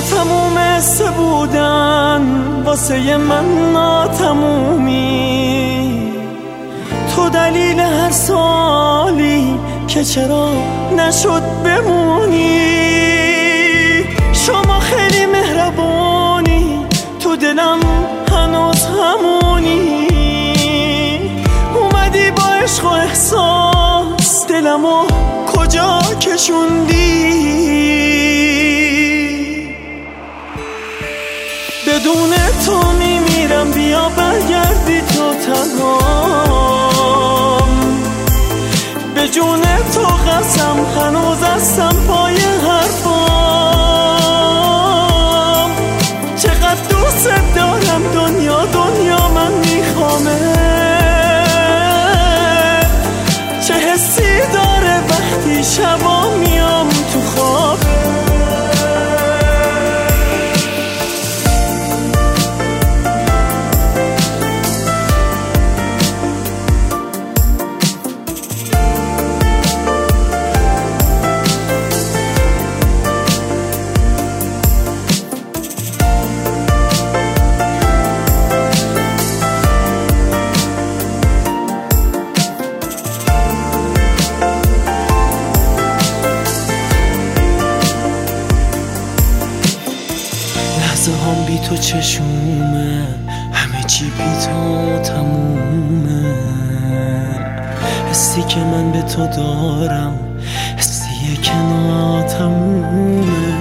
تموم حس بودن واسه من ناتمومی، تو دلیل هر سالی که چرا نشد بمونی. شما خیلی مهربانی، تو دلم هنوز همونی. اومدی با عشق و احساس دلمو کجا کشوندی. بدون تو میمیرم، بیا برگردی تو تنهام. به جون تو قسم هنوز هستم پای حرفام. چقدر دوست دارم، دنیا دنیا من میخوامه. چه حسی داره وقتی شبا میام تو خواب. لحظه هم بی تو چشومه، همه چی بی تو تمومه. حسی که من به تو دارم حسیه که ناتمومه.